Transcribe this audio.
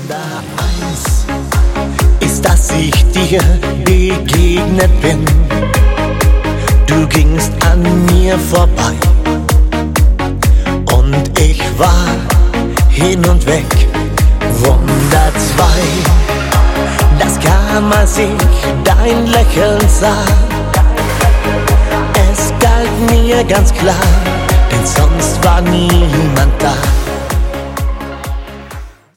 Wunder eins ist, dass ich dir begegnet bin. Du gingst an mir vorbei und ich war hin und weg. Wunder zwei, das kam, als ich dein Lächeln sah. Es galt mir ganz klar, denn sonst war niemand da.